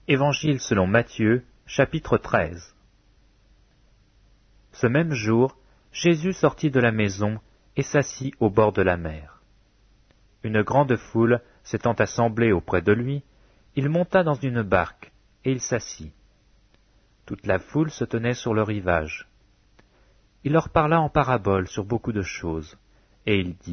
Évangile selon Matthieu, chapitre 13. Ce même jour, Jésus sortit de la maison et s'assit au bord de la mer. Une grande foule s'étant assemblée auprès de lui, il monta dans une barque et il s'assit. Toute la foule se tenait sur le rivage. Il leur parla en paraboles sur beaucoup de choses, et il dit :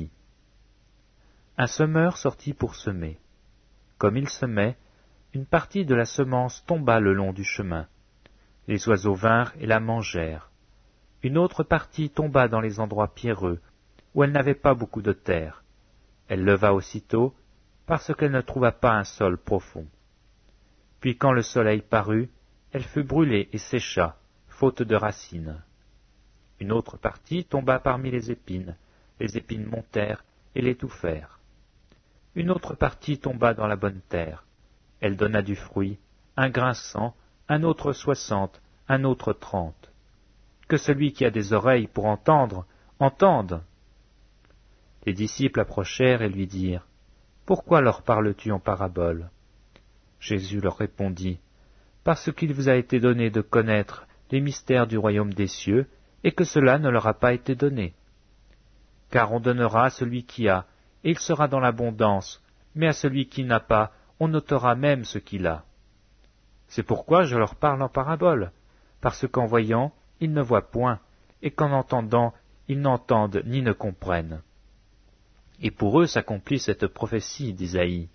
Un semeur sortit pour semer. Comme il semait, une partie de la semence tomba le long du chemin. Les oiseaux vinrent et la mangèrent. Une autre partie tomba dans les endroits pierreux, où elle n'avait pas beaucoup de terre. Elle leva aussitôt, parce qu'elle ne trouva pas un sol profond. Puis quand le soleil parut, elle fut brûlée et sécha, faute de racines. Une autre partie tomba parmi les épines montèrent et l'étouffèrent. Une autre partie tomba dans la bonne terre. Elle donna du fruit, un grain 100, un autre 60, un autre 30. Que celui qui a des oreilles pour entendre, entende. Les disciples approchèrent et lui dirent : Pourquoi leur parles-tu en paraboles ? Jésus leur répondit : Parce qu'il vous a été donné de connaître les mystères du royaume des cieux, et que cela ne leur a pas été donné. Car on donnera à celui qui a, et il sera dans l'abondance, mais à celui qui n'a pas, on ôtera même ce qu'il a. C'est pourquoi je leur parle en paraboles, parce qu'en voyant, ils ne voient point, et qu'en entendant, ils n'entendent ni ne comprennent. Et pour eux s'accomplit cette prophétie d'Isaïe.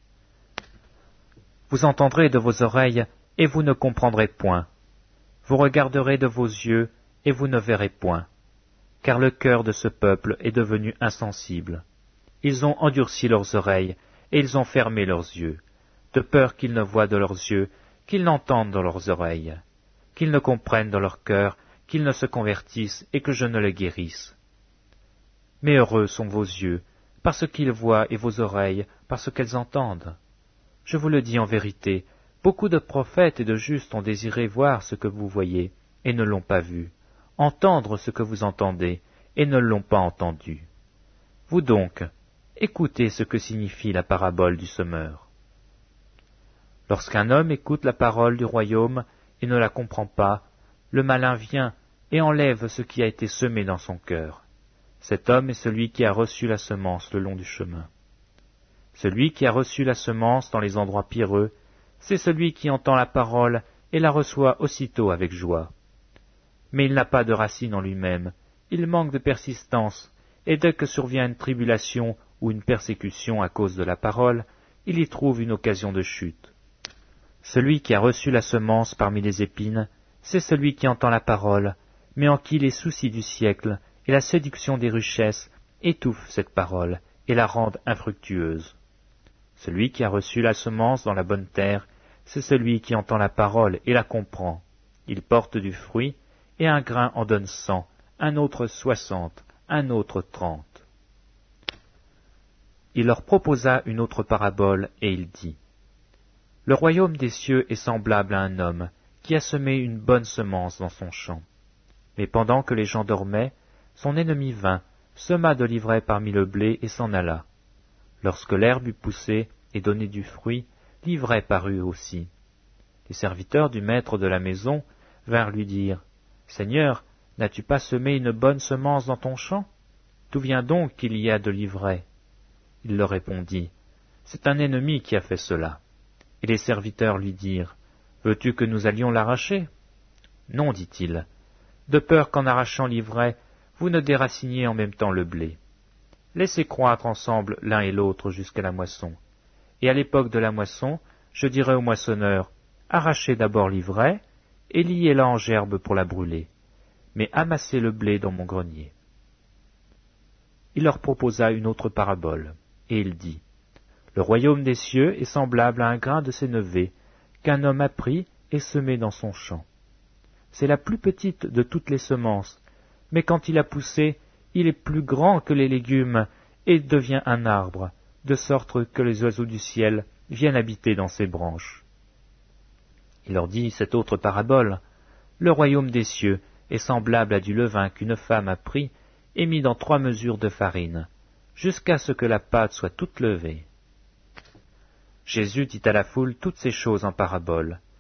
Vous entendrez de vos oreilles, et vous ne comprendrez point. Vous regarderez de vos yeux, et vous ne verrez point. Car le cœur de ce peuple est devenu insensible. Ils ont endurci leurs oreilles, et ils ont fermé leurs yeux, de peur qu'ils ne voient de leurs yeux, qu'ils n'entendent dans leurs oreilles, qu'ils ne comprennent dans leur cœur, qu'ils ne se convertissent, et que je ne les guérisse. Mais heureux sont vos yeux, parce qu'ils voient, et vos oreilles, parce qu'elles entendent. Je vous le dis en vérité, beaucoup de prophètes et de justes ont désiré voir ce que vous voyez, et ne l'ont pas vu, entendre ce que vous entendez, et ne l'ont pas entendu. Vous donc, écoutez ce que signifie la parabole du semeur. Lorsqu'un homme écoute la parole du royaume et ne la comprend pas, le malin vient et enlève ce qui a été semé dans son cœur. Cet homme est celui qui a reçu la semence le long du chemin. Celui qui a reçu la semence dans les endroits pierreux, c'est celui qui entend la parole et la reçoit aussitôt avec joie. Mais il n'a pas de racine en lui-même, il manque de persistance, et dès que survient une tribulation ou une persécution à cause de la parole, il y trouve une occasion de chute. Celui qui a reçu la semence parmi les épines, c'est celui qui entend la parole, mais en qui les soucis du siècle et la séduction des richesses étouffent cette parole et la rendent infructueuse. Celui qui a reçu la semence dans la bonne terre, c'est celui qui entend la parole et la comprend. Il porte du fruit, et un grain en donne 100, un autre 60, un autre 30. Il leur proposa une autre parabole, et il dit : Le royaume des cieux est semblable à un homme qui a semé une bonne semence dans son champ. Mais pendant que les gens dormaient, son ennemi vint, sema de l'ivraie parmi le blé et s'en alla. Lorsque l'herbe eut poussé et donné du fruit, l'ivraie parut aussi. Les serviteurs du maître de la maison vinrent lui dire : Seigneur, n'as-tu pas semé une bonne semence dans ton champ ? D'où vient donc qu'il y a de l'ivraie ? Il leur répondit : C'est un ennemi qui a fait cela. Et les serviteurs lui dirent : Veux-tu que nous allions l'arracher ? Non, dit-il, de peur qu'en arrachant l'ivraie, vous ne déraciniez en même temps le blé. Laissez croître ensemble l'un et l'autre jusqu'à la moisson. Et à l'époque de la moisson, je dirai au moissonneur : Arrachez d'abord l'ivraie, et liez-la en gerbe pour la brûler, mais amassez le blé dans mon grenier. Il leur proposa une autre parabole, et il dit : Le royaume des cieux est semblable à un grain de sénévé qu'un homme a pris et semé dans son champ. C'est la plus petite de toutes les semences, mais quand il a poussé, il est plus grand que les légumes et devient un arbre, de sorte que les oiseaux du ciel viennent habiter dans ses branches. Il leur dit cette autre parabole : Le royaume des cieux est semblable à du levain qu'une femme a pris et mis dans 3 mesures de farine, jusqu'à ce que la pâte soit toute levée. Jésus dit à la foule toutes ces choses en paraboles,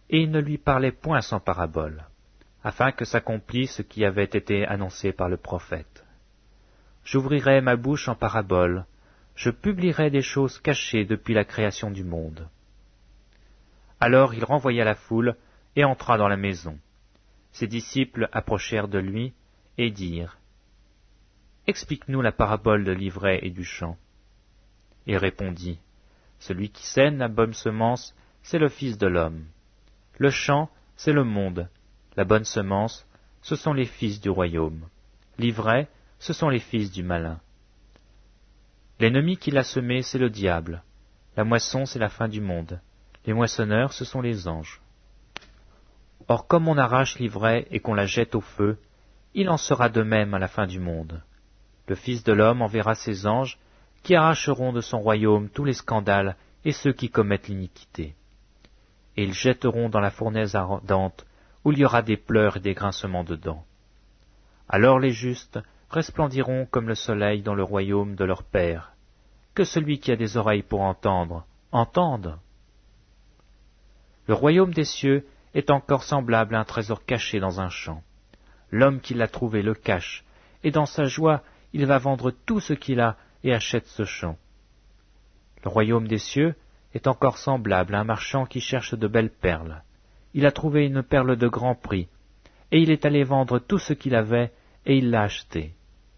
et il ne lui parlait point sans parabole, afin que s'accomplisse ce qui avait été annoncé par le prophète. J'ouvrirai ma bouche en parabole, je publierai des choses cachées depuis la création du monde. Alors il renvoya la foule et entra dans la maison. Ses disciples approchèrent de lui et dirent « Explique-nous la parabole de l'ivraie et du champ. » Il répondit « Celui qui sème la bonne semence, c'est le Fils de l'homme. Le champ, c'est le monde. La bonne semence, ce sont les fils du royaume. L'ivraie, ce sont les fils du malin. L'ennemi qui l'a semé, c'est le diable. La moisson, c'est la fin du monde. Les moissonneurs, ce sont les anges. Or, comme on arrache l'ivraie et qu'on la jette au feu, il en sera de même à la fin du monde. Le Fils de l'homme enverra ses anges, qui arracheront de son royaume tous les scandales et ceux qui commettent l'iniquité. Et ils jetteront dans la fournaise ardente, où il y aura des pleurs et des grincements de dents. Alors les justes resplendiront comme le soleil dans le royaume de leur Père. Que celui qui a des oreilles pour entendre, entende. Le royaume des cieux est encore semblable à un trésor caché dans un champ. L'homme qui l'a trouvé le cache, et dans sa joie, il va vendre tout ce qu'il a et achète ce champ. Le royaume des cieux est encore semblable à un marchand qui cherche de belles perles. Il a trouvé une perle de grand prix, et il est allé vendre tout ce qu'il avait, et il l'a achetée.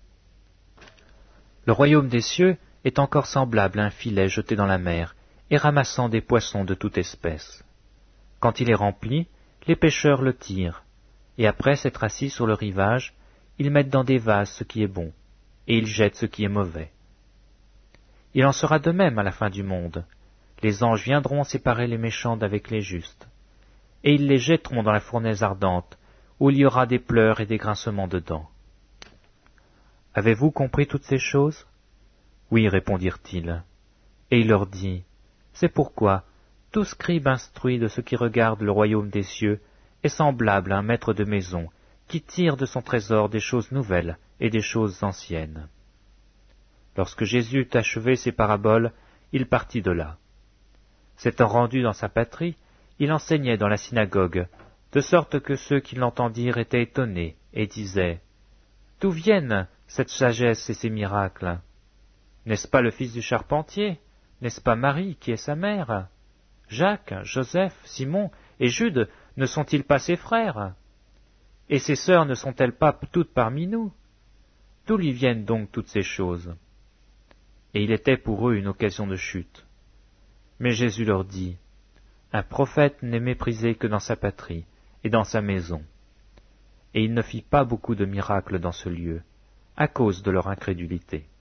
Le royaume des cieux est encore semblable à un filet jeté dans la mer, et ramassant des poissons de toute espèce. Quand il est rempli, les pêcheurs le tirent, et après s'être assis sur le rivage, ils mettent dans des vases ce qui est bon, et ils jettent ce qui est mauvais. Il en sera de même à la fin du monde. Les anges viendront séparer les méchants d'avec les justes, et ils les jetteront dans la fournaise ardente, où il y aura des pleurs et des grincements de dents. Avez-vous compris toutes ces choses? Oui, répondirent-ils. Et il leur dit, c'est pourquoi tout scribe instruit de ce qui regarde le royaume des cieux est semblable à un maître de maison qui tire de son trésor des choses nouvelles et des choses anciennes. Lorsque Jésus eut achevé ses paraboles, il partit de là. S'étant rendu dans sa patrie, il enseignait dans la synagogue, de sorte que ceux qui l'entendirent étaient étonnés et disaient « D'où viennent cette sagesse et ces miracles? N'est-ce pas le fils du charpentier? N'est-ce pas Marie qui est sa mère? Jacques, Joseph, Simon et Jude ne sont-ils pas ses frères? Et ses sœurs ne sont-elles pas toutes parmi nous? D'où lui viennent donc toutes ces choses? » Et il était pour eux une occasion de chute. Mais Jésus leur dit, « Un prophète n'est méprisé que dans sa patrie et dans sa maison. » Et il ne fit pas beaucoup de miracles dans ce lieu, à cause de leur incrédulité.